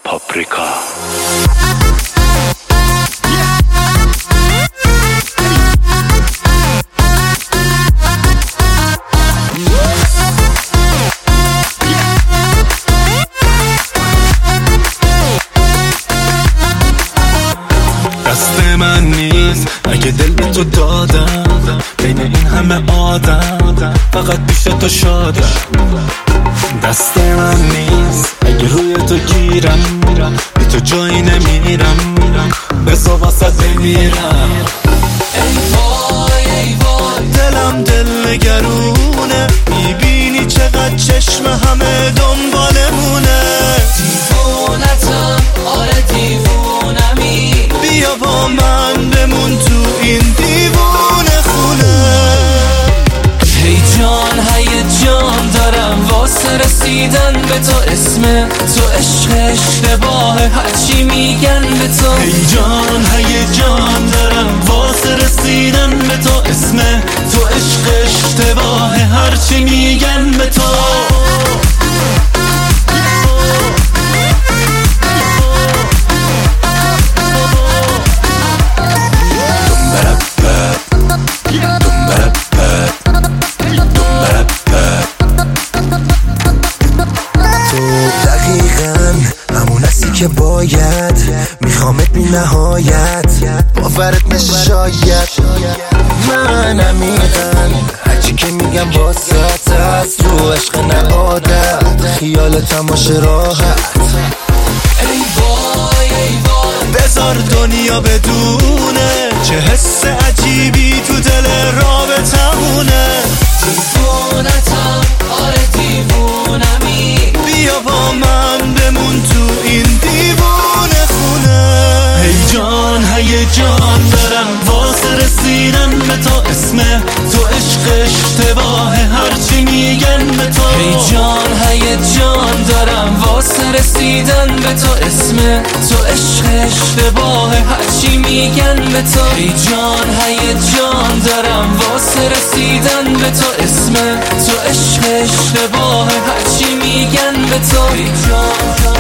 پاپریکا. دست من نیست اگه دل به تو دادم، بین این همه آدم فقط پیش تو شادم. دست من نیست اگه روی تو گیرم، بی تو جایی نمیرم، بزا واسه بمیرم. ای وای ای وای دلم دل نگرونه، میبینی چقدر چشم همه دنبالمونه. دیوونتم آره دیوونمی، بیا با من بمون تو این دیوونه خونه. هیجان هیجان دارم واسه رسیدن به تو، اسم تو عشق اشتباهه هرچی میگن به تو. هیجان هیجان دارم واسه رسیدن به تو، اسم تو عشق اشتباهه هرچی میگن به تو. که باید میخوامت بی نهایت، باورت نشه شاید. من عمیقم هرچی که میگم واسط هست، رو عشق نه عادت، خیال تماشه راحت. ای وای ای وای بذار دنیا بدونه چه حس عجیبی تو دل رابطمونه. دیوونتم آره دیوونمی، بیا با من بمون تو این دیوونه خونه. هیجان هیجان دارم واسه رسیدن به تو، اسم تو عشق اشتباهه هرچی میگن به تو. هیجان هیجان دارم واسه رسیدن به تو، اسم تو عشق اشتباهه هرچی میگن به تو. هیجان هیجان دارم واسه رسیدن به تو، اسم تو عشق اشتباهه هرچی میگن به تو.